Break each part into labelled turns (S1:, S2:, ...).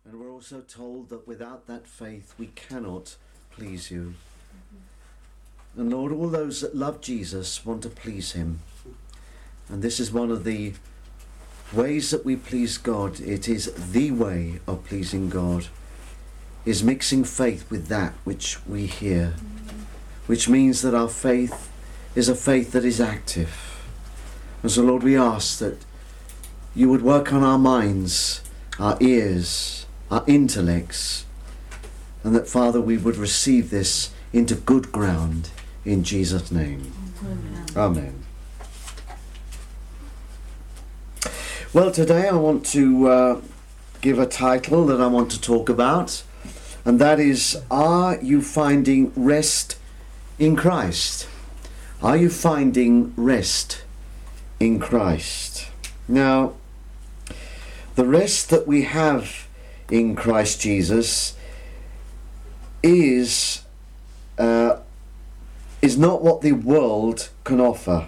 S1: And we're also told that without that faith we cannot please you. And Lord, all those that love Jesus want to please him. And this is one of the ways that we please God. It is the way of pleasing God, is mixing faith with that which we hear, which means that our faith is a faith that is active. And so Lord, we ask that you would work on our minds, our ears, our intellects, and that, Father, we would receive this into good ground in Jesus' name. Amen. Amen. Well, today I want to give a title that I want to talk about, and that is, are you finding rest in Christ? Are you finding rest in Christ? Now, the rest that we have in Christ Jesus is not what the world can offer.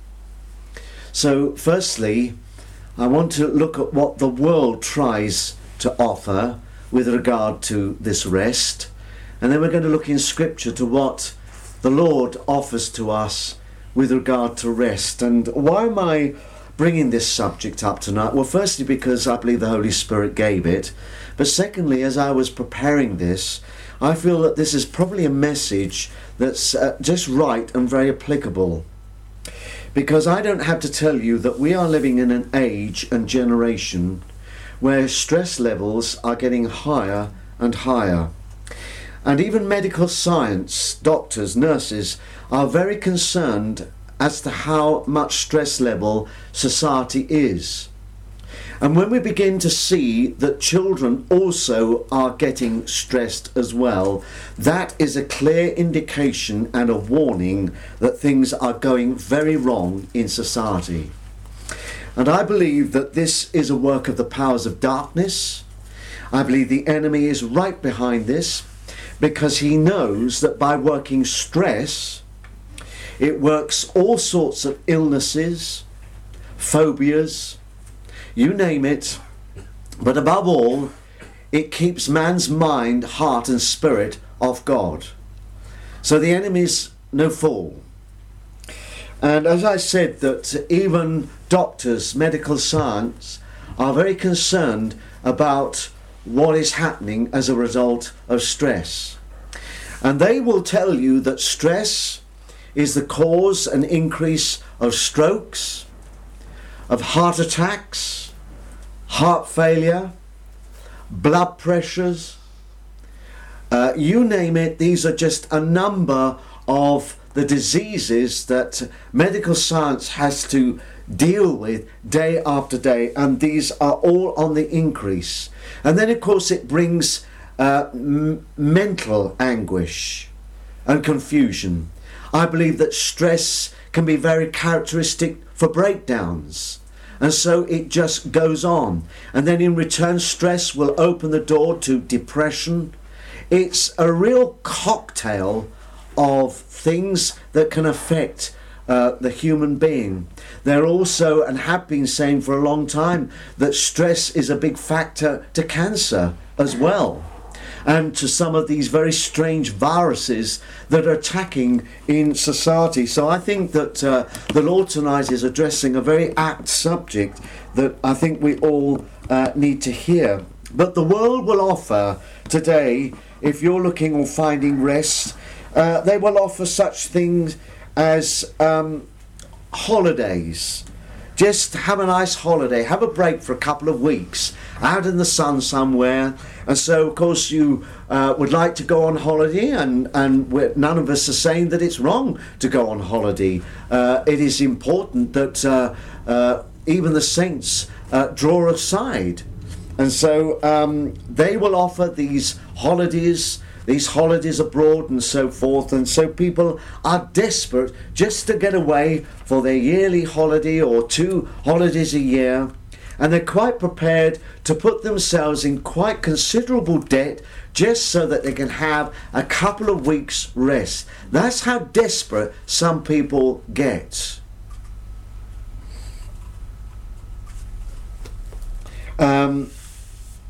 S1: So, firstly, I want to look at what the world tries to offer with regard to this rest, and then we're going to look in Scripture to what the Lord offers to us with regard to rest. And why am I bringing this subject up tonight? Well, firstly, because I believe the Holy Spirit gave it, but secondly, as I was preparing this, I feel that this is probably a message that's just right and very applicable. Because I don't have to tell you that we are living in an age and generation where stress levels are getting higher and higher. And even medical science, doctors, nurses are very concerned as to how much stress level society is. And when we begin to see that children also are getting stressed as well, that is a clear indication and a warning that things are going very wrong in society. And I believe that this is a work of the powers of darkness. I believe the enemy is right behind this, because he knows that by working stress, it works all sorts of illnesses, phobias, you name it, but above all, it keeps man's mind, heart and spirit off God. So the enemy's no fool. And as I said, that even doctors, medical science, are very concerned about what is happening as a result of stress. And they will tell you that stress is the cause and increase of strokes, of heart attacks, heart failure, blood pressures, you name it. These are just a number of the diseases that medical science has to deal with day after day, and these are all on the increase. And then of course it brings mental anguish and confusion. I believe that stress can be very characteristic for breakdowns, and so it just goes on, and then in return stress will open the door to depression. It's a real cocktail of things that can affect the human being. They're also, and have been saying for a long time, that stress is a big factor to cancer as well, and to some of these very strange viruses that are attacking in society. So I think that the Lord tonight is addressing a very apt subject that I think we all need to hear. But the world will offer today, if you're looking or finding rest, they will offer such things as holidays. Just have a nice holiday, have a break for a couple of weeks out in the sun somewhere. And so of course you would like to go on holiday, and none of us are saying that it's wrong to go on holiday. It is important that even the saints draw aside, and so they will offer these holidays abroad and so forth, and so people are desperate just to get away for their yearly holiday or 2 holidays a year, and they're quite prepared to put themselves in quite considerable debt just so that they can have a couple of weeks rest. That's how desperate some people get.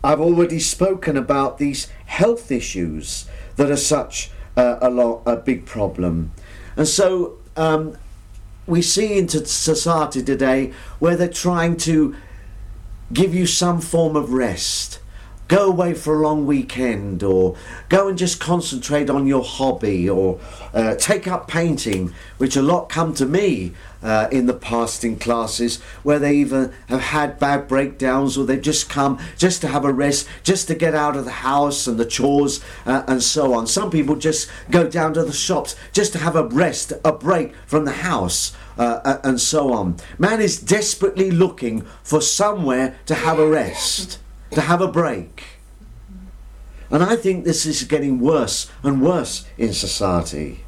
S1: I've already spoken about these health issues that are such a big problem. And so we see into society today where they're trying to give you some form of rest. Go away for a long weekend, or go and just concentrate on your hobby, or take up painting, which a lot come to me in the past in classes where they either have had bad breakdowns, or they've just come just to have a rest, just to get out of the house and the chores and so on. Some people just go down to the shops just to have a rest, a break from the house and so on. Man is desperately looking for somewhere to have a rest, to have a break. And I think this is getting worse and worse in society.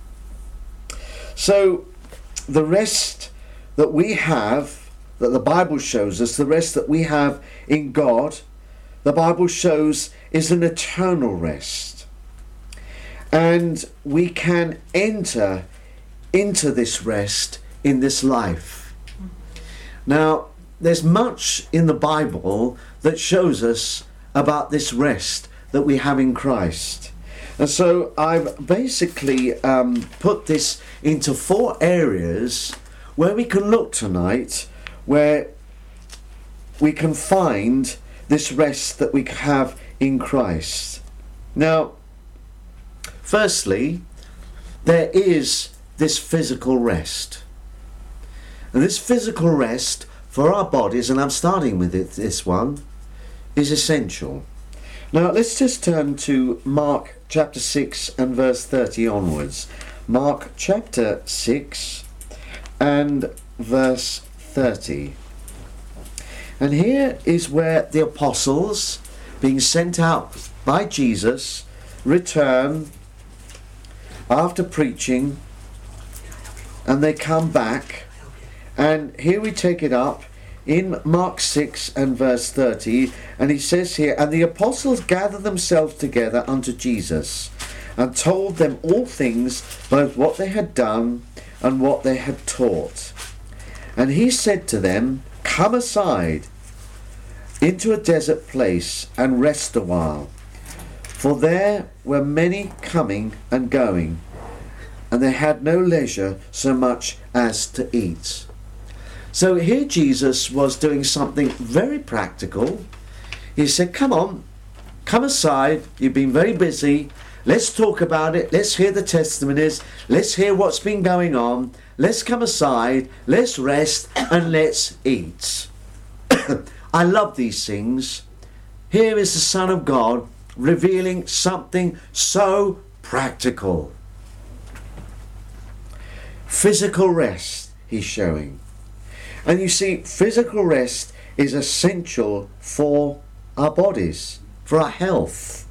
S1: So the rest that we have, that the Bible shows us, the rest that we have in God, the Bible shows is an eternal rest. And we can enter into this rest in this life. Now, there's much in the Bible that shows us about this rest that we have in Christ. And so I've basically put this into 4 areas where we can look tonight, where we can find this rest that we have in Christ. Now, firstly, there is this physical rest. And this physical rest for our bodies, and I'm starting with it, this one, is essential. Now let's just turn to Mark chapter 6 and verse 30 onwards. Mark chapter 6 and verse 30. And here is where the apostles, being sent out by Jesus, return after preaching, and they come back. And here we take it up in Mark 6 and verse 30, and he says here, "And the apostles gathered themselves together unto Jesus, and told them all things, both what they had done and what they had taught. And he said to them, Come aside into a desert place, and rest a while. For there were many coming and going, and they had no leisure so much as to eat." So here Jesus was doing something very practical. He said, come on, come aside, you've been very busy, let's talk about it, let's hear the testimonies, let's hear what's been going on, let's come aside, let's rest, and let's eat. I love these things. Here is the Son of God revealing something so practical. Physical rest he's showing. And you see, physical rest is essential for our bodies, for our health.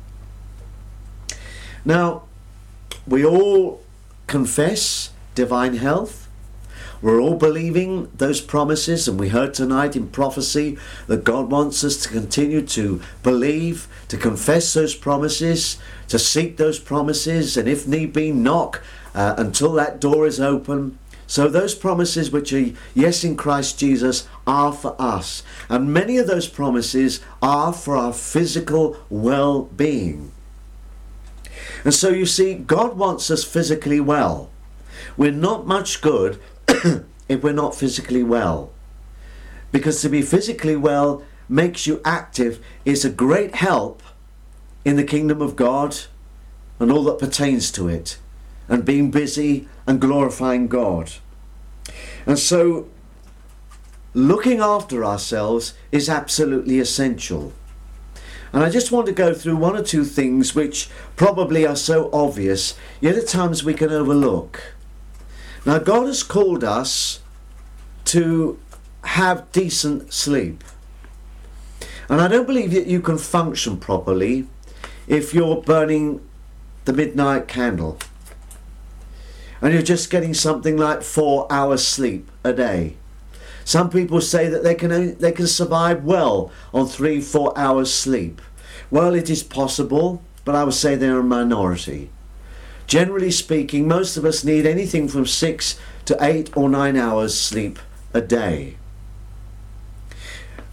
S1: Now, we all confess divine health. We're all believing those promises, and we heard tonight in prophecy that God wants us to continue to believe, to confess those promises, to seek those promises, and if need be, knock until that door is open. So those promises which are yes in Christ Jesus are for us. And many of those promises are for our physical well-being. And so you see, God wants us physically well. We're not much good if we're not physically well. Because to be physically well makes you active, is a great help in the kingdom of God and all that pertains to it, and being busy and glorifying God. And so looking after ourselves is absolutely essential. And I just want to go through 1 or 2 things which probably are so obvious, yet at times we can overlook. Now, God has called us to have decent sleep. And I don't believe that you can function properly if you're burning the midnight candle and you're just getting something like 4 hours sleep a day. Some people say that they can survive well on 3-4 hours sleep. Well, it is possible, but I would say they're a minority. Generally speaking, most of us need anything from 6 to 8 or 9 hours sleep a day.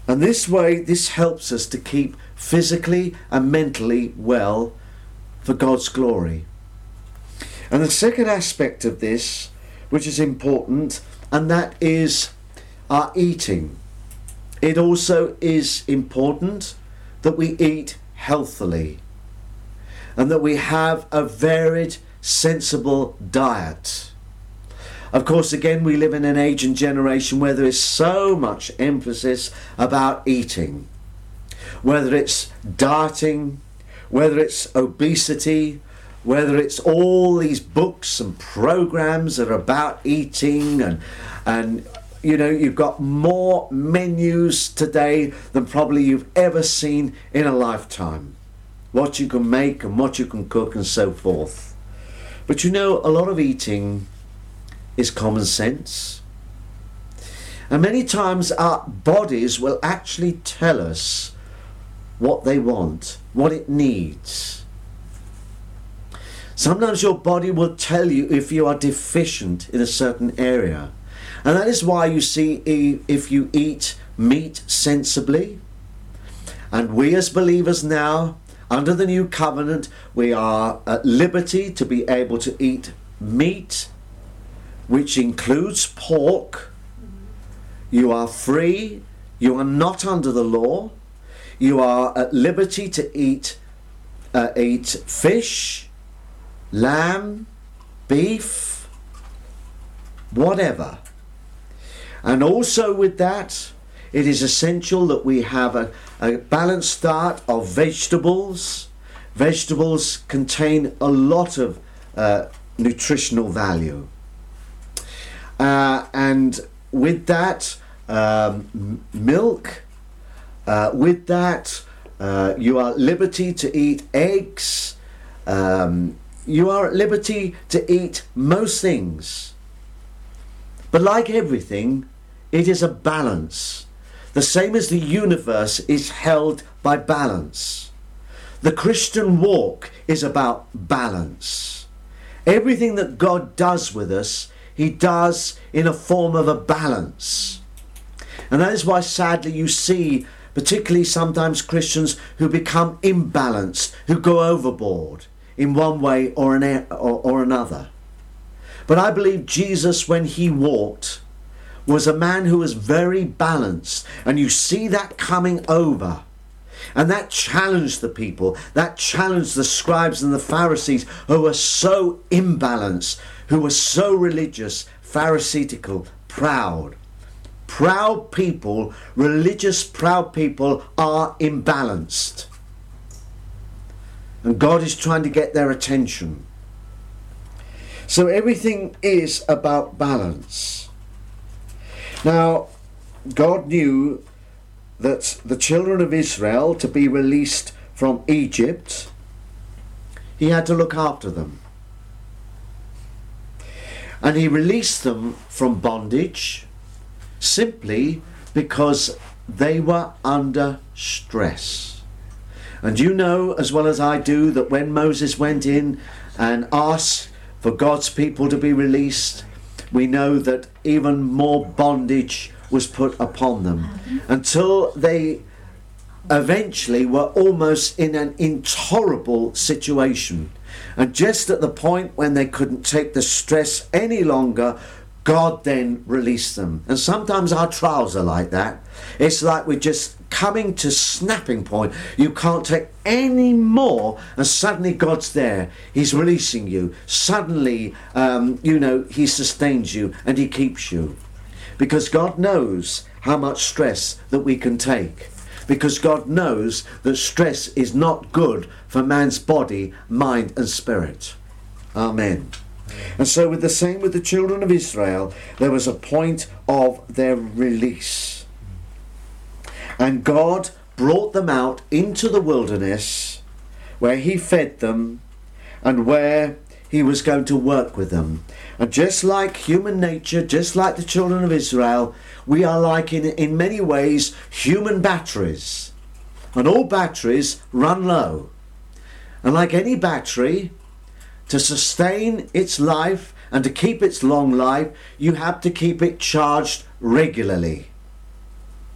S1: And this way, this helps us to keep physically and mentally well for God's glory. And the second aspect of this, which is important, and that is our eating. It also is important that we eat healthily and that we have a varied, sensible diet. Of course, again, we live in an age and generation where there is so much emphasis about eating, whether it's dieting, whether it's obesity, whether it's all these books and programs that are about eating, and you know, you've got more menus today than probably you've ever seen in a lifetime. What you can make and what you can cook and so forth. But you know, a lot of eating is common sense. And many times our bodies will actually tell us what they want, what it needs. Sometimes your body will tell you if you are deficient in a certain area. And that is why you see, if you eat meat sensibly, and we as believers now, under the new covenant, we are at liberty to be able to eat meat, which includes pork. You are free. You are not under the law. You are at liberty to eat fish, lamb, beef, whatever. And also with that, it is essential that we have a balanced diet of vegetables. Vegetables contain a lot of nutritional value. And with that, milk. With that, you are at liberty to eat eggs. You are at liberty to eat most things. But like everything, it is a balance. The same as the universe is held by balance. The Christian walk is about balance. Everything that God does with us, He does in a form of a balance. And that is why sadly you see, particularly sometimes Christians who become imbalanced, who go overboard in one way or another. But I believe Jesus, when He walked, was a man who was very balanced. And you see that coming over. And that challenged the people. That challenged the scribes and the Pharisees, who were so imbalanced, who were so religious, pharisaical, proud. Proud people, religious proud people, are imbalanced. And God is trying to get their attention. So everything is about balance. Now, God knew that the children of Israel, to be released from Egypt, He had to look after them. And He released them from bondage simply because they were under stress. And you know as well as I do that when Moses went in and asked for God's people to be released, we know that even more bondage was put upon them until they eventually were almost in an intolerable situation. And just at the point when they couldn't take the stress any longer, God then released them. And sometimes our trials are like that. It's like we're just coming to snapping point. You can't take any more, and suddenly God's there. He's releasing you. Suddenly, He sustains you and He keeps you. Because God knows how much stress that we can take. Because God knows that stress is not good for man's body, mind and spirit. Amen. And so with the same with the children of Israel, there was a point of their release. And God brought them out into the wilderness where He fed them and where He was going to work with them. And just like human nature, just like the children of Israel, we are like in many ways human batteries. And all batteries run low. And like any battery, to sustain its life and to keep its long life, you have to keep it charged regularly.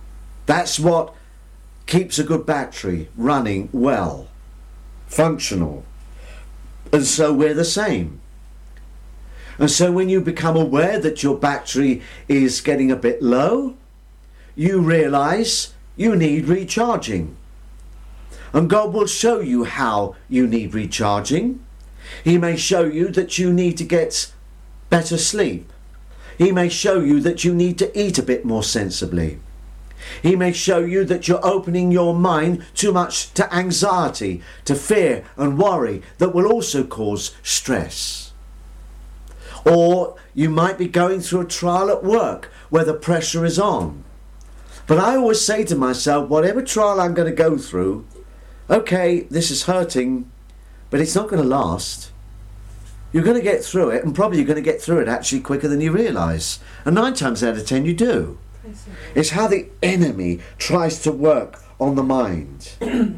S1: That's what keeps a good battery running well, functional. And so we're the same. And so when you become aware that your battery is getting a bit low, you realise you need recharging. And God will show you how you need recharging. He may show you that you need to get better sleep. He may show you that you need to eat a bit more sensibly. He may show you that you're opening your mind too much to anxiety, to fear and worry that will also cause stress. Or you might be going through a trial at work where the pressure is on. But I always say to myself, whatever trial I'm going to go through, okay, this is hurting, but it's not going to last. You're going to get through it, and probably you're going to get through it actually quicker than you realise. And 9 times out of 10 you do. It's how the enemy tries to work on the mind.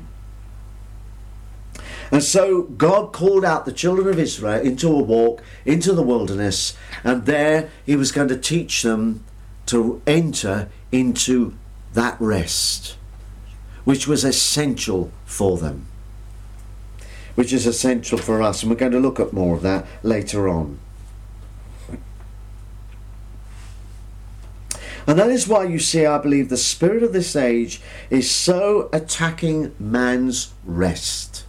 S1: And so God called out the children of Israel into a walk, into the wilderness, and there he was going to teach them to enter into that rest, which was essential for them, which is essential for us. And we're going to look at more of that later on. And that is why you see, I believe, the spirit of this age is so attacking man's rest.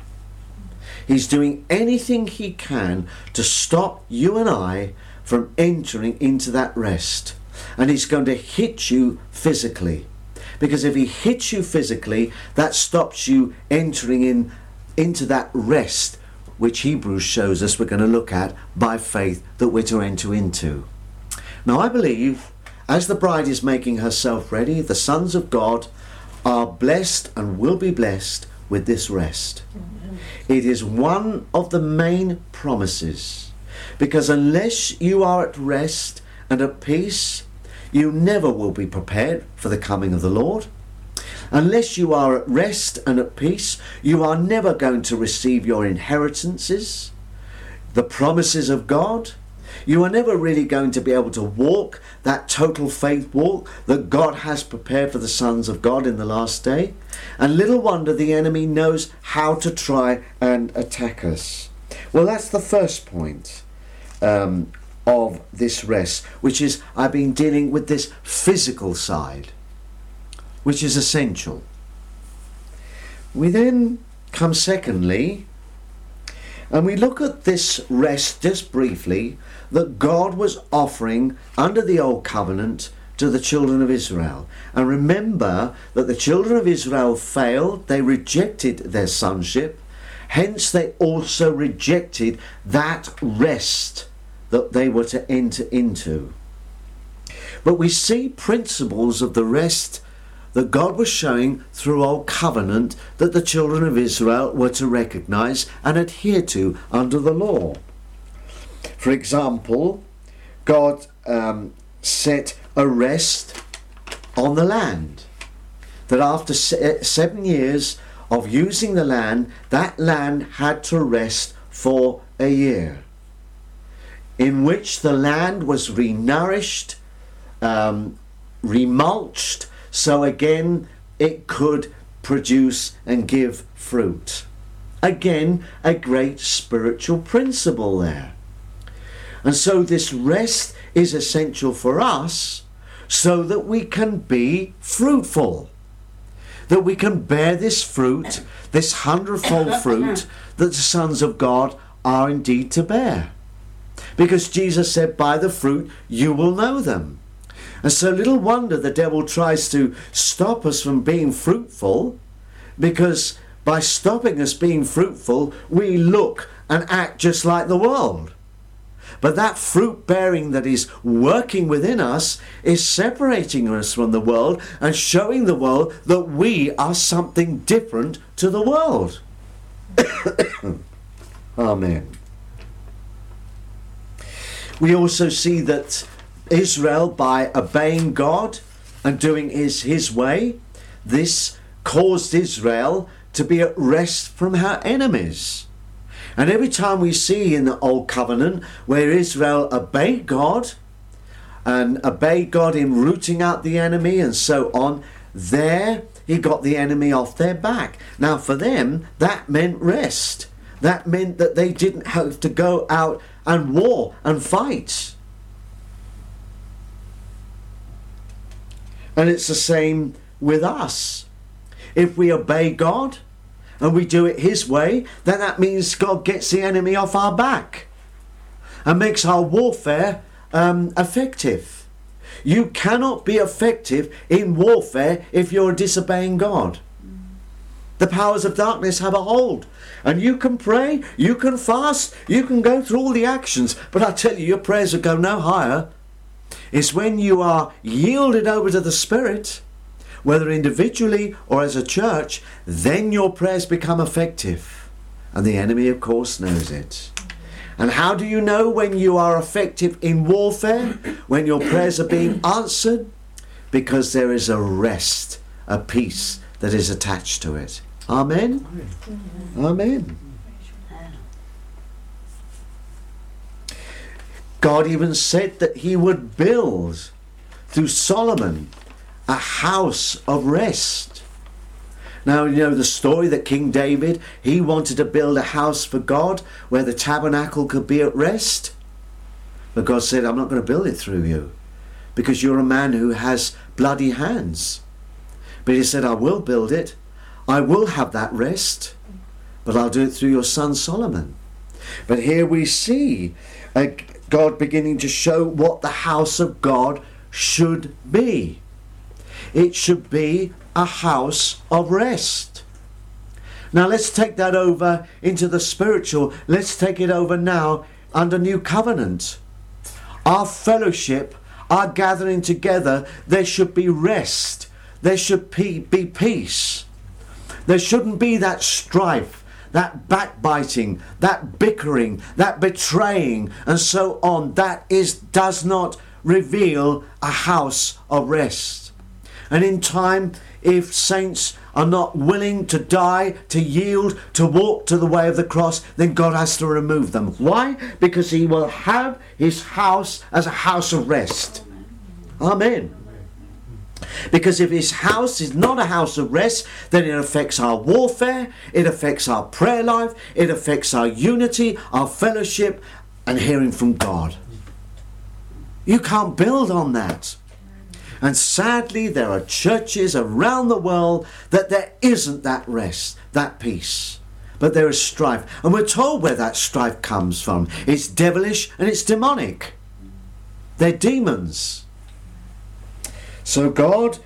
S1: He's doing anything he can to stop you and I from entering into that rest. And he's going to hit you physically. Because if he hits you physically, that stops you entering into that rest, which Hebrews shows us we're going to look at by faith that we're to enter into. Now I believe, as the bride is making herself ready, the sons of God are blessed and will be blessed with this rest. Amen. It is one of the main promises, because unless you are at rest and at peace, you never will be prepared for the coming of the Lord. Unless you are at rest and at peace, you are never going to receive your inheritances, the promises of God. You are never really going to be able to walk that total faith walk that God has prepared for the sons of God in the last day. And little wonder the enemy knows how to try and attack us. Well, that's the first point of this rest, which is I've been dealing with this physical side, which is essential. We then come secondly, and we look at this rest just briefly that God was offering under the old covenant to the children of Israel. And remember that the children of Israel failed, they rejected their sonship, hence they also rejected that rest that they were to enter into. But we see principles of the rest that God was showing through Old Covenant that the children of Israel were to recognize and adhere to under the law. For example, God set a rest on the land, that after 7 years of using the land, that land had to rest for a year, in which the land was renourished, remulched, so again it could produce and give fruit. Again, a great spiritual principle there. And so this rest is essential for us so that we can be fruitful, that we can bear this fruit, this 100-fold fruit that the sons of God are indeed to bear. Because Jesus said, by the fruit you will know them. And so little wonder the devil tries to stop us from being fruitful, because by stopping us being fruitful, we look and act just like the world. But that fruit bearing that is working within us is separating us from the world and showing the world that we are something different to the world. Amen. We also see that Israel, by obeying God and doing his way, this caused Israel to be at rest from her enemies. And every time we see in the Old Covenant where Israel obeyed God and obeyed God in rooting out the enemy and so on, there he got the enemy off their back. Now for them, that meant rest. That meant that they didn't have to go out and war and fight. And it's the same with us. If we obey God and we do it his way, then that means God gets the enemy off our back and makes our warfare effective. You cannot be effective in warfare if you're disobeying God. The powers of darkness have a hold. And you can pray, you can fast, you can go through all the actions, but I tell you, your prayers will go no higher. It's when you are yielded over to the Spirit, whether individually or as a church, then your prayers become effective. And the enemy, of course, knows it. And how do you know when you are effective in warfare? When your prayers are being answered? Because there is a rest, a peace that is attached to it. Amen? Amen. God even said that he would build, through Solomon, a house of rest. Now, you know the story that King David, he wanted to build a house for God where the tabernacle could be at rest. But God said, I'm not going to build it through you because you're a man who has bloody hands. But he said, I will build it. I will have that rest, but I'll do it through your son Solomon. But here we see God beginning to show what the house of God should be. It should be a house of rest. Now let's take that over into the spiritual. Let's take it over now under New Covenant. Our fellowship, our gathering together, there should be rest. There should be peace. There shouldn't be that strife, that backbiting, that bickering, that betraying, and so on. That does not reveal a house of rest. And in time, if saints are not willing to die, to yield, to walk to the way of the cross, then God has to remove them. Why? Because he will have his house as a house of rest. Amen. Because if his house is not a house of rest, then it affects our warfare, it affects our prayer life, it affects our unity, our fellowship, and hearing from God. You can't build on that. And sadly, there are churches around the world that there isn't that rest, that peace. But there is strife. And we're told where that strife comes from. It's devilish and it's demonic. They're demons. So God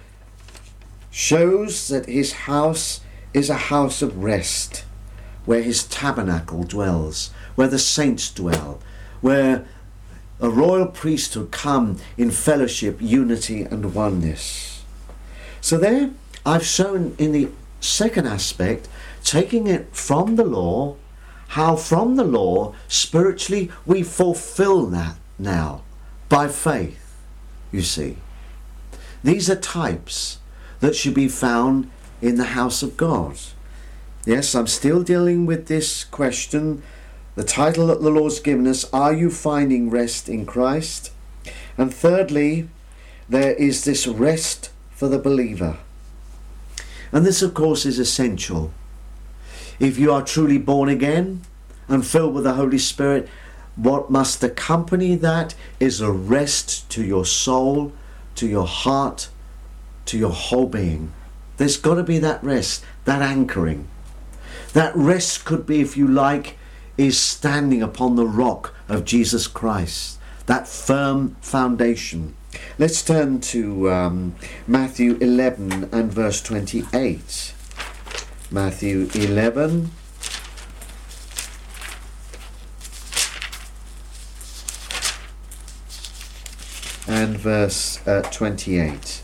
S1: shows that his house is a house of rest, where his tabernacle dwells, where the saints dwell, where a royal priesthood come in fellowship, unity and oneness. So there I've shown in the second aspect, taking it from the law, how from the law spiritually we fulfill that now by faith, you see. These are types that should be found in the house of God. Yes, I'm still dealing with this question. The title that the Lord's given us, are you finding rest in Christ? And thirdly, there is this rest for the believer. And this, of course, is essential. If you are truly born again and filled with the Holy Spirit, what must accompany that is a rest to your soul, to your heart, to your whole being. There's got to be that rest, that anchoring. That rest could be, if you like, is standing upon the rock of Jesus Christ, that firm foundation. Let's turn to Matthew 11 and verse 28. Matthew 11 and verse 28.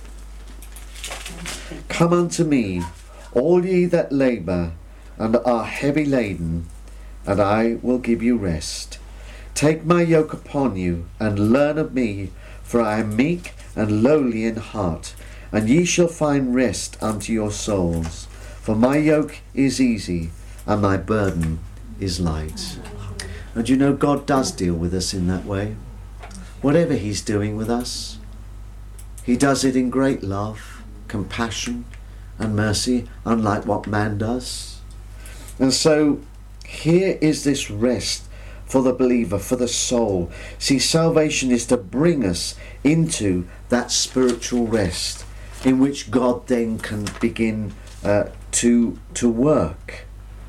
S1: Come unto me, all ye that labour and are heavy laden, and I will give you rest. Take my yoke upon you, and learn of me, for I am meek and lowly in heart, and ye shall find rest unto your souls. For my yoke is easy, and my burden is light. And you know, God does deal with us in that way. Whatever he's doing with us, he does it in great love. compassion and mercy, unlike what man does. And so here is this rest for the believer, for the soul. See, salvation is to bring us into that spiritual rest in which God then can begin to work.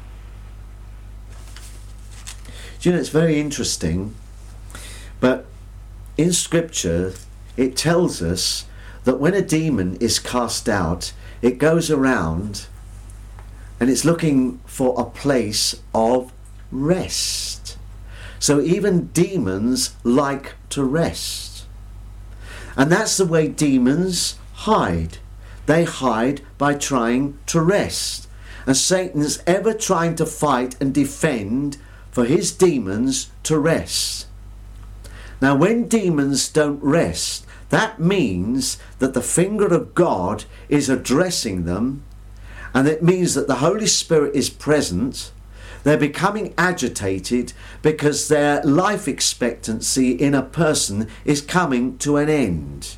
S1: Do you know, it's very interesting, but in Scripture it tells us that when a demon is cast out, it goes around and it's looking for a place of rest. So even demons like to rest. And that's the way demons hide. They hide by trying to rest. And Satan's ever trying to fight and defend for his demons to rest. Now when demons don't rest, that means that the finger of God is addressing them, and it means that the Holy Spirit is present. They're becoming agitated because their life expectancy in a person is coming to an end,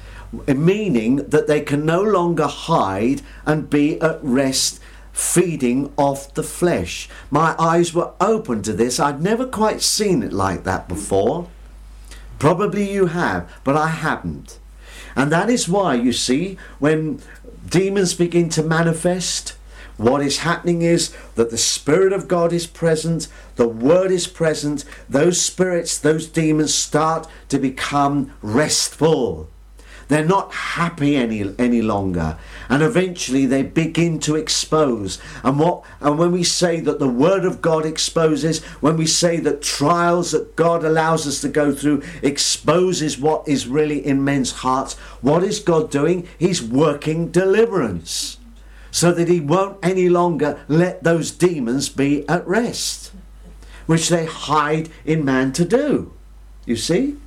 S1: meaning that they can no longer hide and be at rest, feeding off the flesh. My eyes were open to this. I'd never quite seen it like that before. Probably you have, but I haven't. And that is why, you see, when demons begin to manifest, what is happening is that the Spirit of God is present, the Word is present, those spirits, those demons start to become restful. They're not happy any longer, and eventually they begin to expose. And when we say that the Word of God exposes, when we say that trials that God allows us to go through exposes what is really in men's hearts, what is God doing? He's working deliverance, so that he won't any longer let those demons be at rest, which they hide in man to do. You see?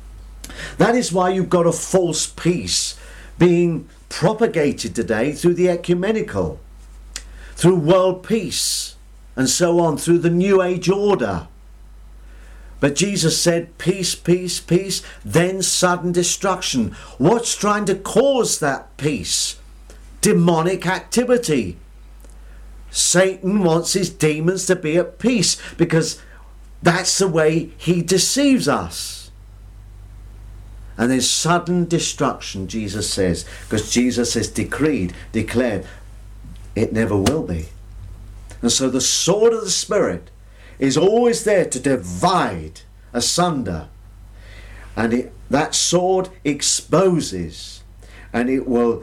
S1: That is why you've got a false peace being propagated today through the ecumenical, through world peace, and so on, through the New Age order. But Jesus said, peace, peace, peace, then sudden destruction. What's trying to cause that peace? Demonic activity. Satan wants his demons to be at peace because that's the way he deceives us. And there's sudden destruction, Jesus says, because Jesus has declared, it never will be. And so the sword of the Spirit is always there to divide asunder. And that sword exposes, and it will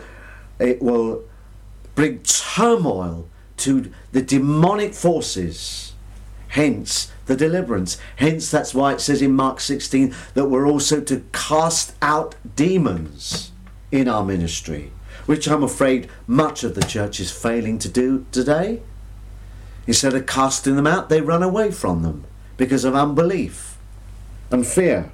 S1: bring turmoil to the demonic forces. Hence the deliverance. Hence that's why it says in Mark 16 that we're also to cast out demons in our ministry, which I'm afraid much of the church is failing to do today. Instead of casting them out, they run away from them because of unbelief and fear.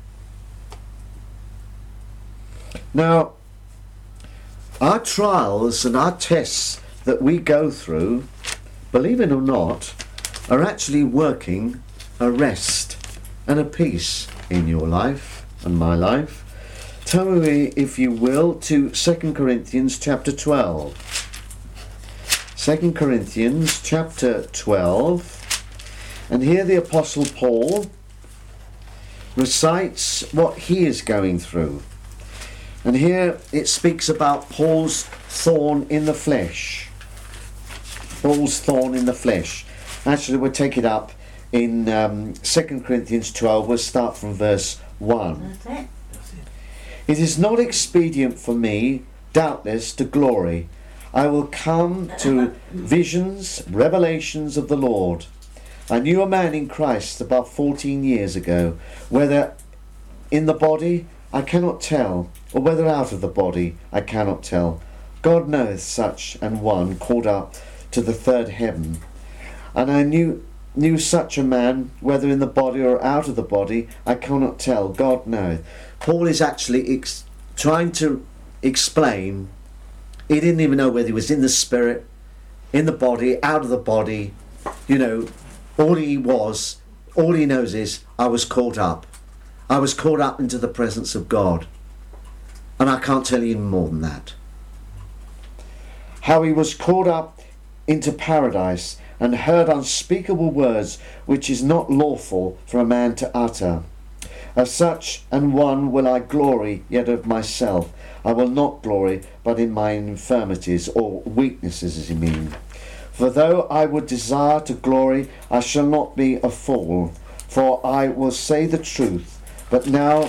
S1: Now, our trials and our tests that we go through, believe it or not, are actually working a rest and a peace in your life and my life. Turn with me, if you will, to 2 Corinthians chapter 12. 2 Corinthians chapter 12. And here the Apostle Paul recites what he is going through. And here it speaks about Paul's thorn in the flesh. Paul's thorn in the flesh. Actually, we'll take it up in 2 Corinthians 12. We'll start from verse 1. That's it. It is not expedient for me, doubtless, to glory. I will come to visions, revelations of the Lord. I knew a man in Christ about 14 years ago, whether in the body I cannot tell, or whether out of the body I cannot tell. God knoweth such an one called up to the third heaven. And I knew such a man, whether in the body or out of the body, I cannot tell. God knoweth. Paul is actually trying to explain. He didn't even know whether he was in the spirit, in the body, out of the body. You know, all he knows is, I was caught up. I was caught up into the presence of God. And I can't tell you more than that. how he was caught up into paradise and heard unspeakable words which is not lawful for a man to utter. Of such an one will I glory, yet of myself I will not glory, but in my infirmities, or weaknesses as you mean. For though I would desire to glory, I shall not be a fool, for I will say the truth. But now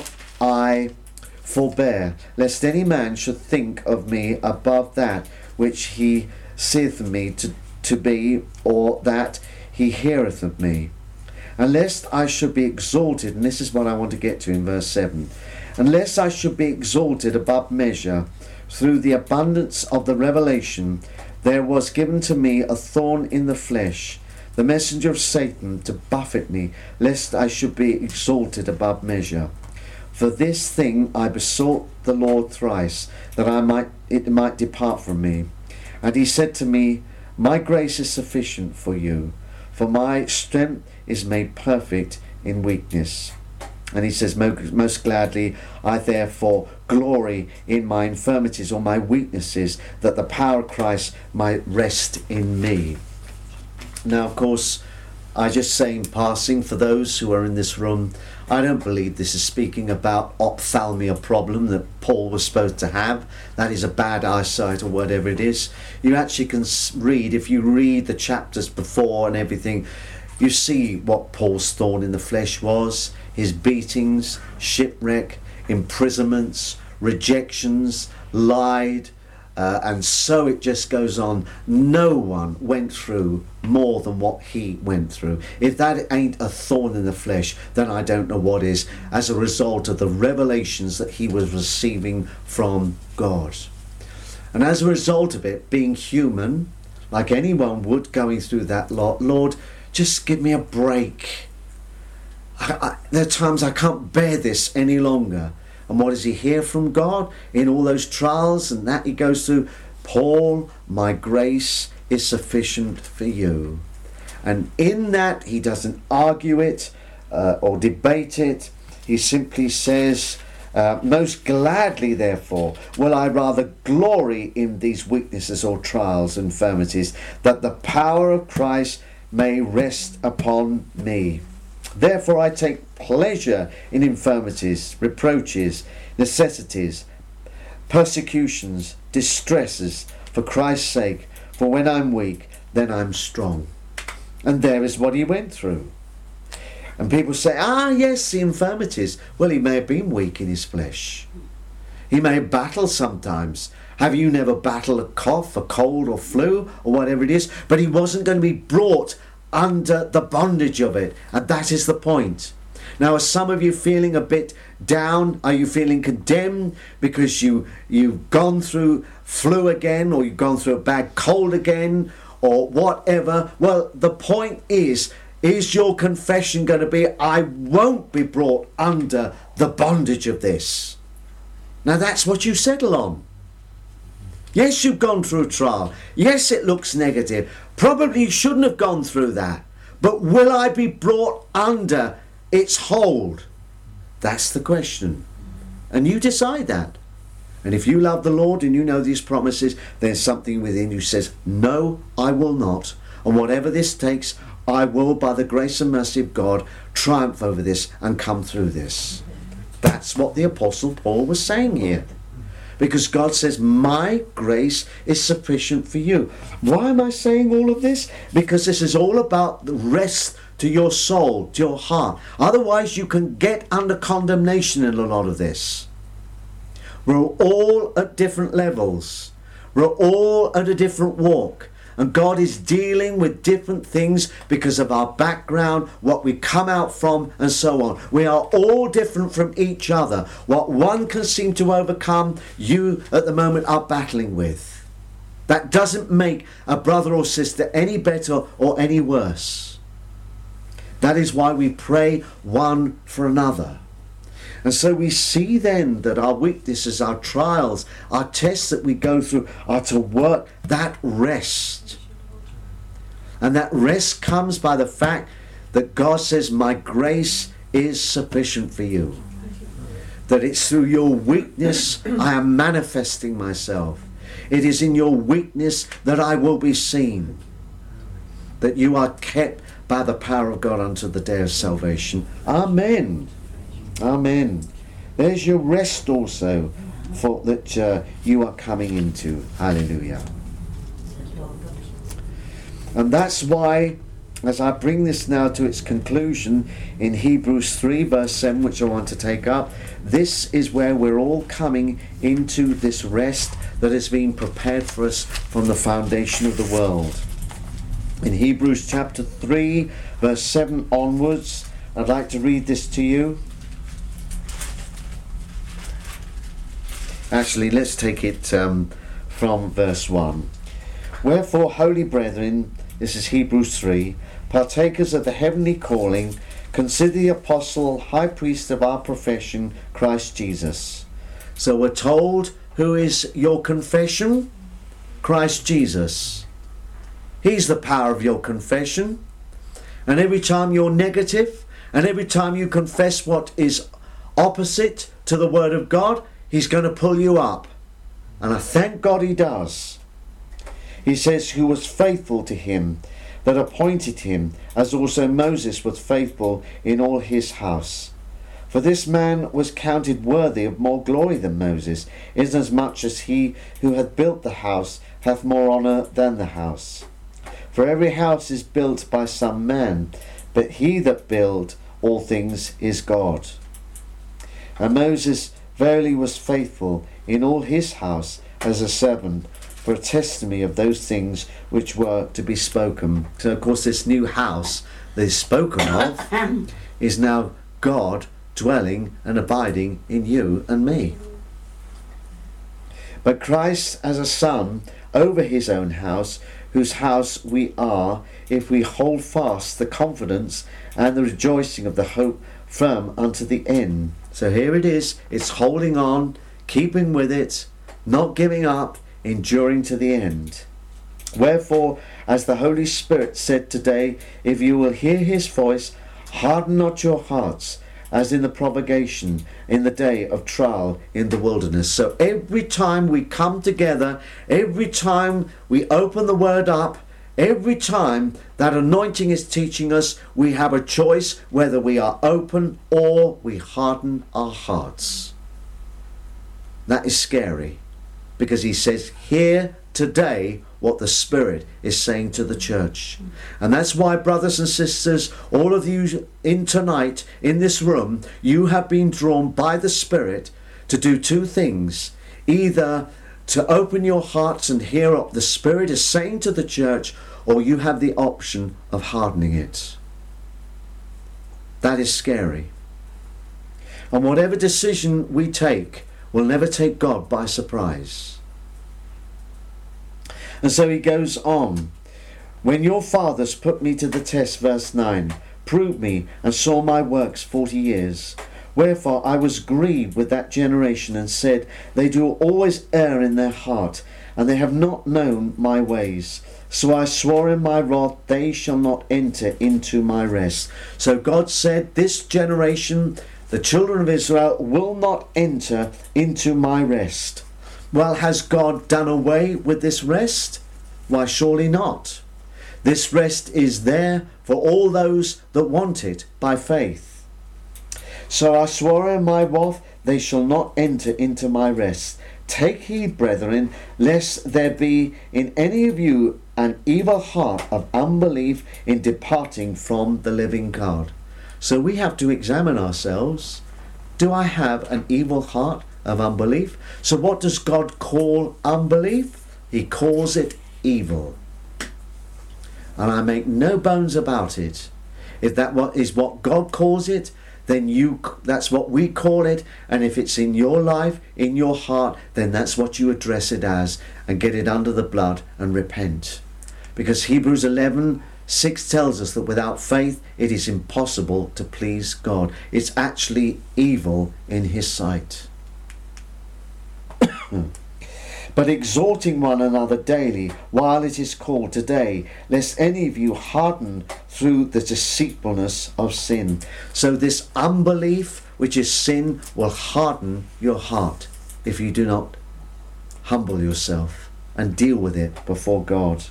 S1: I forbear, lest any man should think of me above that which he seeth me to be, or that he heareth of me. And lest I should be exalted, and this is what I want to get to in verse 7, unless I should be exalted above measure through the abundance of the revelation, there was given to me a thorn in the flesh, the messenger of Satan, to buffet me, lest I should be exalted above measure. For this thing I besought the Lord thrice, that it might depart from me. And he said to me, my grace is sufficient for you, for my strength is made perfect in weakness. And he says, most gladly I therefore glory in my infirmities or my weaknesses, that the power of Christ might rest in me. Now, of course, I just say in passing, for those who are in this room, I don't believe this is speaking about ophthalmia problem that Paul was supposed to have. That is a bad eyesight or whatever it is. You actually can read, if you read the chapters before and everything, you see what Paul's thorn in the flesh was. His beatings, shipwreck, imprisonments, rejections, lied, and so it just goes on. No one went through more than what he went through. If that ain't a thorn in the flesh, then I don't know what is, as a result of the revelations that he was receiving from God. And as a result of it, being human, like anyone would going through that lot, Lord, just give me a break. There are times I can't bear this any longer. And what does he hear from God in all those trials and that he goes through? Paul, my grace is sufficient for you. And in that he doesn't argue it or debate it. He simply says, most gladly therefore will I rather glory in these weaknesses or trials, infirmities, that the power of Christ may rest upon me. Therefore I take pleasure in infirmities, reproaches, necessities, persecutions, distresses, for Christ's sake. For when I'm weak, then I'm strong. And there is what he went through. And people say, yes, the infirmities. Well, he may have been weak in his flesh. He may have battled sometimes. Have you never battled a cough, a cold or flu or whatever it is? But he wasn't going to be brought under the bondage of it, and that is the point. Now, are some of you feeling a bit down? Are you feeling condemned because you've gone through flu again, or you've gone through a bad cold again, or whatever? Well, the point is your confession going to be, I won't be brought under the bondage of this? Now that's what you settle on. Yes, you've gone through a trial. Yes, it looks negative. Probably you shouldn't have gone through that. But will I be brought under its hold? That's the question. And you decide that. And if you love the Lord and you know these promises, there's something within you says, no, I will not. And whatever this takes, I will, by the grace and mercy of God, triumph over this and come through this. That's what the Apostle Paul was saying here. Because God says, my grace is sufficient for you. Why am I saying all of this? Because this is all about the rest to your soul, to your heart. Otherwise, you can get under condemnation in a lot of this. We're all at different levels. We're all at a different walk. And God is dealing with different things because of our background, what we come out from, and so on. We are all different from each other. What one can seem to overcome, you at the moment are battling with. That doesn't make a brother or sister any better or any worse. That is why we pray one for another. And so we see then that our weaknesses, our trials, our tests that we go through are to work that rest. And that rest comes by the fact that God says, my grace is sufficient for you. That it's through your weakness I am manifesting myself. It is in your weakness that I will be seen. That you are kept by the power of God unto the day of salvation. Amen. Amen. There's your rest also for that you are coming into. Hallelujah. And that's why, as I bring this now to its conclusion in Hebrews 3 verse 7, which I want to take up, this is where we're all coming into this rest that has been prepared for us from the foundation of the world. In Hebrews chapter 3 verse 7 onwards, I'd like to read this to you. Actually, let's take it from verse 1. Wherefore, holy brethren, this is Hebrews 3, partakers of the heavenly calling, consider the apostle, high priest of our profession, Christ Jesus. So we're told, who is your confession? Christ Jesus. He's the power of your confession. And every time you're negative, and every time you confess what is opposite to the word of God, he's going to pull you up. And I thank God he does. He says, who was faithful to him that appointed him, as also Moses was faithful in all his house. For this man was counted worthy of more glory than Moses, inasmuch as he who hath built the house hath more honour than the house. For every house is built by some man, but he that built all things is God. And Moses verily was faithful in all his house as a servant, for a testimony of those things which were to be spoken. So of course this new house that is spoken of is now God dwelling and abiding in you and me. But Christ as a son over his own house, whose house we are, if we hold fast the confidence and the rejoicing of the hope firm unto the end. So here it is, it's holding on, keeping with it, not giving up, enduring to the end. Wherefore, as the Holy Spirit said today, if you will hear his voice, harden not your hearts, as in the provocation, in the day of trial in the wilderness. So every time we come together, every time we open the word up, every time that anointing is teaching us, we have a choice whether we are open or we harden our hearts. That is scary, because he says, hear today what the Spirit is saying to the church. And that's why, brothers and sisters, all of you in tonight, in this room, you have been drawn by the Spirit to do two things. Either to open your hearts and hear what the Spirit is saying to the church, or you have the option of hardening it. That is scary. And whatever decision we take will never take God by surprise. And so he goes on. When your fathers put me to the test, verse 9, proved me and saw my works 40 years. Wherefore I was grieved with that generation and said, they do always err in their heart, and they have not known my ways. So I swore in my wrath, they shall not enter into my rest. So God said, this generation, the children of Israel, will not enter into my rest. Well, has God done away with this rest? Why, surely not. This rest is there for all those that want it by faith. So I swore in my wrath, they shall not enter into my rest. Take heed, brethren, lest there be in any of you an evil heart of unbelief in departing from the living God. So we have to examine ourselves. Do I have an evil heart of unbelief? So what does God call unbelief? He calls it evil. And I make no bones about it. If that is what God calls it, then that's what we call it. And if it's in your life, in your heart, then that's what you address it as, and get it under the blood and repent. Because Hebrews 11:6 tells us that without faith it is impossible to please God. It's actually evil in his sight. But exhorting one another daily, while it is called today, lest any of you harden through the deceitfulness of sin. So this unbelief, which is sin, will harden your heart if you do not humble yourself and deal with it before God.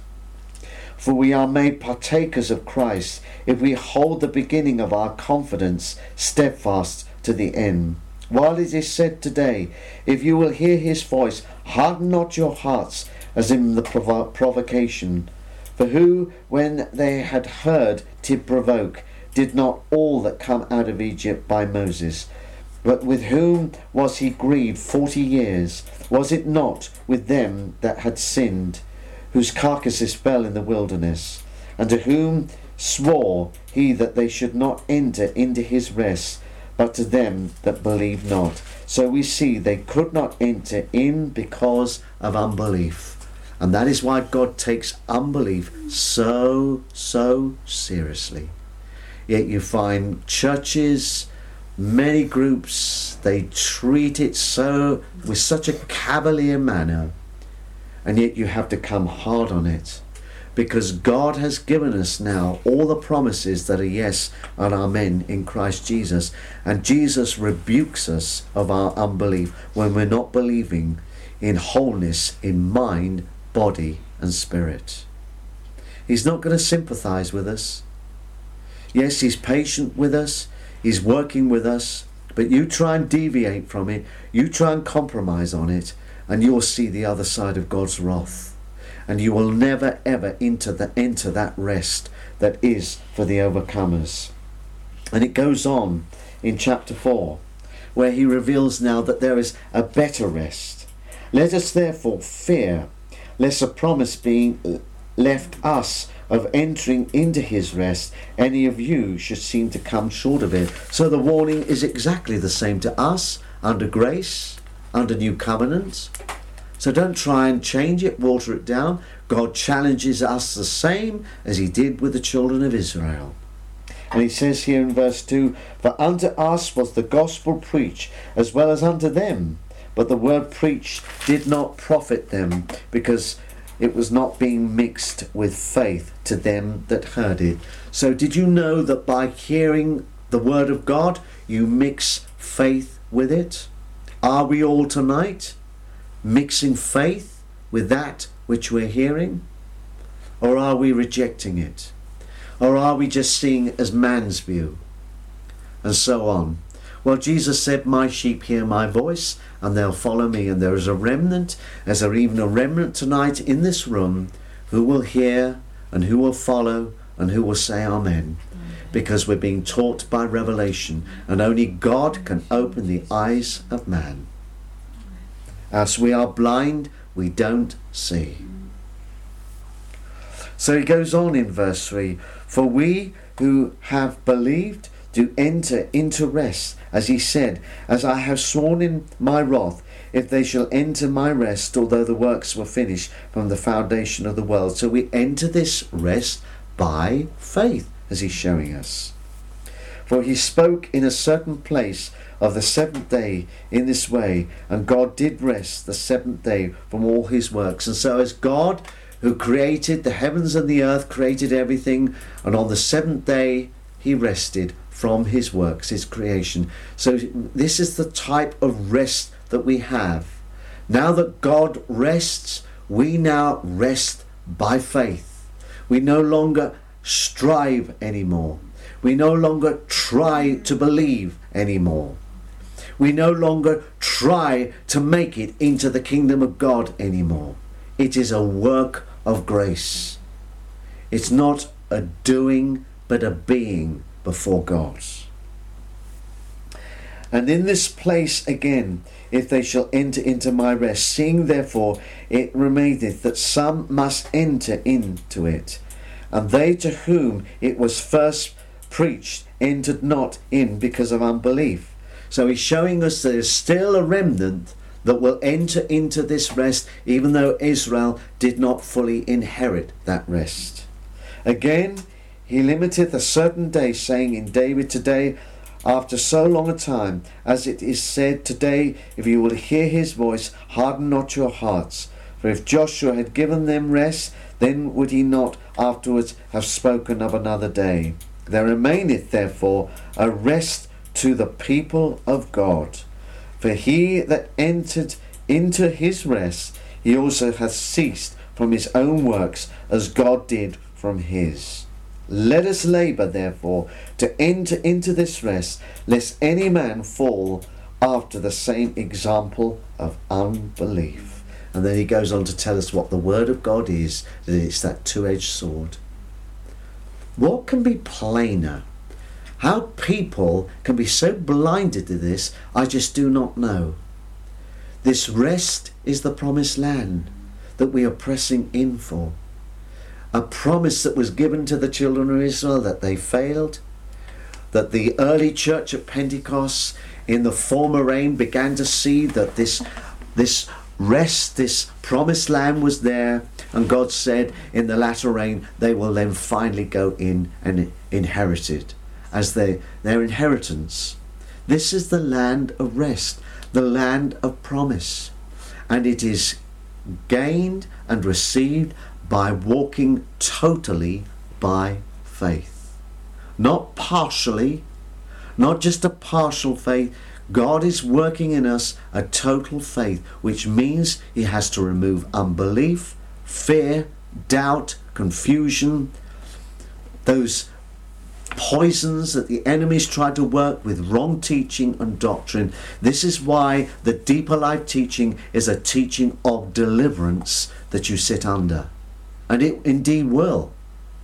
S1: For we are made partakers of Christ if we hold the beginning of our confidence steadfast to the end. While it is said today, if you will hear his voice, harden not your hearts as in the provocation. For who, when they had heard, did provoke, did not all that come out of Egypt by Moses? But with whom was he grieved 40 years? Was it not with them that had sinned, whose carcasses fell in the wilderness? And to whom swore he that they should not enter into his rest, but to them that believed not? So we see they could not enter in because of unbelief. And that is why God takes unbelief so seriously. Yet you find churches, many groups, they treat it with such a cavalier manner, and yet you have to come hard on it, because God has given us now all the promises that are yes and amen in Christ Jesus, and Jesus rebukes us of our unbelief when we're not believing in wholeness in mind, body and spirit. He's not going to sympathize with us. Yes, he's patient with us, he's working with us, but you try and deviate from it, you try and compromise on it, and you'll see the other side of God's wrath. And you will never ever enter that rest that is for the overcomers. And it goes on in chapter 4, where he reveals now that there is a better rest. Let us therefore fear, lest a promise being left us of entering into his rest, any of you should seem to come short of it. So the warning is exactly the same to us under grace, under new covenant. So don't try and change it, water it down. God challenges us the same as he did with the children of Israel. And he says here in verse 2, for unto us was the gospel preached as well as unto them, but the word preached did not profit them, because it was not being mixed with faith to them that heard it. So did you know that by hearing the word of God, you mix faith with it? Are we all tonight mixing faith with that which we're hearing? Or are we rejecting it? Or are we just seeing it as man's view? And so on. Well, Jesus said, my sheep hear my voice and they'll follow me. And there is a remnant, as there even a remnant tonight in this room, who will hear and who will follow and who will say amen. Because we're being taught by revelation, and only God can open the eyes of man. As we are blind, we don't see. So he goes on in verse 3, for we who have believed do enter into rest, as he said, as I have sworn in my wrath, if they shall enter my rest, although the works were finished from the foundation of the world. So we enter this rest by faith, as he's showing us. For he spoke in a certain place of the seventh day in this way, and God did rest the seventh day from all his works. And so as God, who created the heavens and the earth, created everything, and on the seventh day he rested from his works, his creation. So this is the type of rest that we have. Now that God rests, we now rest by faith. We no longer strive anymore. We no longer try to believe anymore. We no longer try to make it into the kingdom of God anymore. It is a work of grace. It's not a doing, but a being before God. And in this place again, if they shall enter into my rest, seeing therefore it remaineth that some must enter into it, and they to whom it was first preached entered not in because of unbelief. So he's showing us there is still a remnant that will enter into this rest, even though Israel did not fully inherit that rest. Again, he limiteth a certain day, saying in David, today, after so long a time, as it is said, today, if you will hear his voice, harden not your hearts. For if Joshua had given them rest, then would he not afterwards have spoken of another day. There remaineth therefore a rest to the people of God. For he that entered into his rest, he also hath ceased from his own works, as God did from his. Let us labour, therefore, to enter into this rest, lest any man fall after the same example of unbelief. And then he goes on to tell us what the word of God is, that it's that two-edged sword. What can be plainer? How people can be so blinded to this, I just do not know. This rest is the promised land that we are pressing in for. A promise that was given to the children of Israel that they failed, that the early church at Pentecost in the former rain began to see that this rest, this promised land was there, and God said in the latter rain they will then finally go in and inherit it as their inheritance. This is the land of rest, the land of promise, and it is gained and received by walking totally by faith, not partially, not just a partial faith. God is working in us a total faith, which means he has to remove unbelief, fear, doubt, confusion, those poisons that the enemies try to work with wrong teaching and doctrine. This is why the Deeper Life teaching is a teaching of deliverance that you sit under. And it indeed will.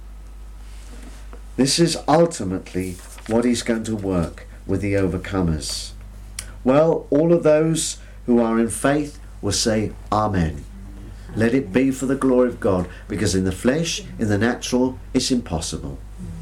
S1: This is ultimately what he's going to work with the overcomers. Well, all of those who are in faith will say Amen. Let it be for the glory of God, because in the flesh, in the natural, it's impossible.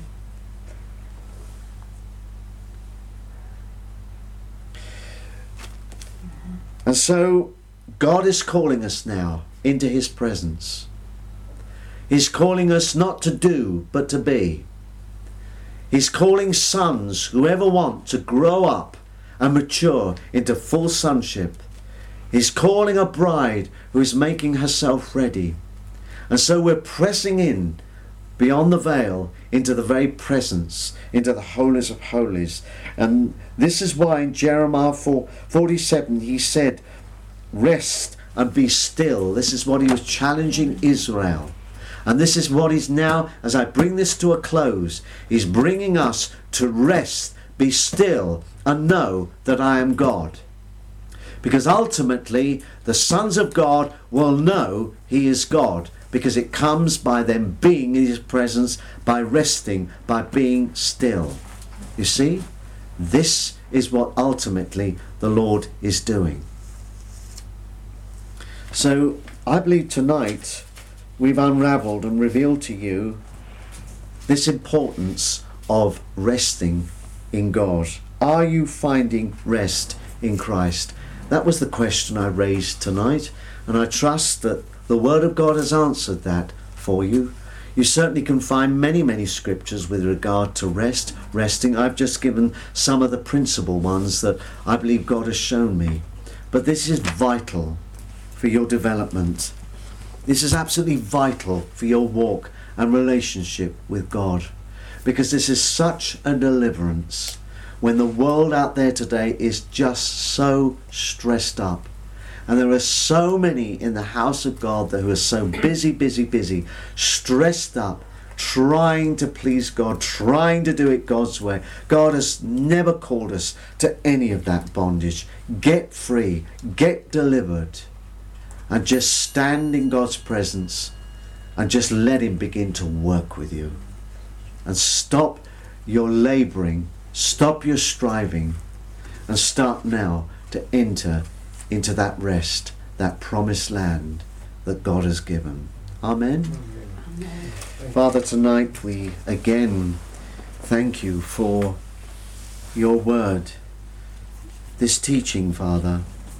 S1: And so God is calling us now into his presence. He's calling us not to do, but to be. He's calling sons, whoever want, to grow up and mature into full sonship. He's calling a bride who is making herself ready. And so we're pressing in beyond the veil into the very presence, into the holies of holies. And this is why in Jeremiah 47 he said, rest and be still. This is what he was challenging Israel. And this is what he's now, as I bring this to a close, he's bringing us to rest, be still, and know that I am God. Because ultimately, the sons of God will know he is God, because it comes by them being in his presence, by resting, by being still. You see, this is what ultimately the Lord is doing. So I believe tonight we've unravelled and revealed to you this importance of resting in God. Are you finding rest in Christ? That was the question I raised tonight, and I trust that the Word of God has answered that for you. You certainly can find many, many scriptures with regard to resting. I've just given some of the principal ones that I believe God has shown me. But this is vital for your development. This is absolutely vital for your walk and relationship with God, because this is such a deliverance when the world out there today is just so stressed up, and there are so many in the house of God who are so busy, stressed up, trying to please God, trying to do it God's way. God has never called us to any of that bondage. Get free, get delivered, and just stand in God's presence and just let him begin to work with you. And stop your labouring, stop your striving, and start now to enter into that rest, that promised land that God has given. Amen. Amen. Father, tonight we again thank you for your word, this teaching, Father.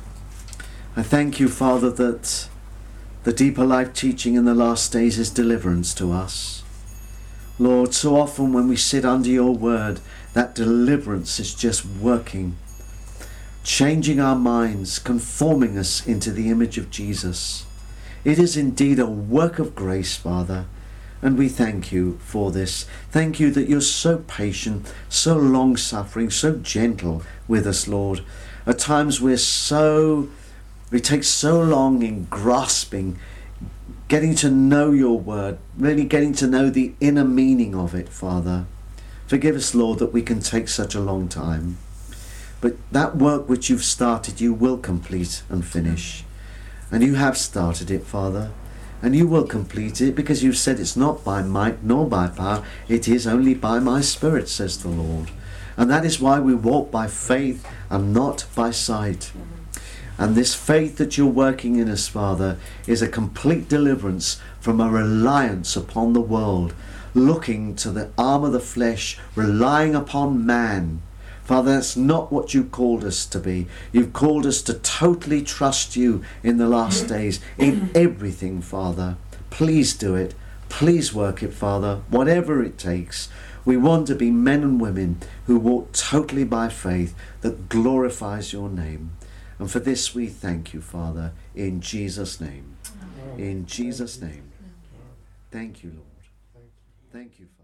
S1: I thank you, Father, that the Deeper Life teaching in the last days is deliverance to us. Lord, so often when we sit under your word, that deliverance is just working, changing our minds, conforming us into the image of Jesus. It is indeed a work of grace, Father, and we thank you for this. Thank you that you're so patient, so long-suffering, so gentle with us, Lord. At times we're so We take so long in grasping, getting to know your word, really getting to know the inner meaning of it, Father. Forgive us, Lord, that we can take such a long time. But that work which you've started, you will complete and finish. And you have started it, Father. And you will complete it, because you've said it's not by might nor by power, it is only by my Spirit, says the Lord. And that is why we walk by faith and not by sight. And this faith that you're working in us, Father, is a complete deliverance from a reliance upon the world, looking to the arm of the flesh, relying upon man. Father, that's not what you called us to be. You've called us to totally trust you in the last days, in everything, Father. Please do it. Please work it, Father, whatever it takes. We want to be men and women who walk totally by faith that glorifies your name. And for this we thank you, Father, in Jesus' name. In Jesus' name. Thank you, Lord. Thank you.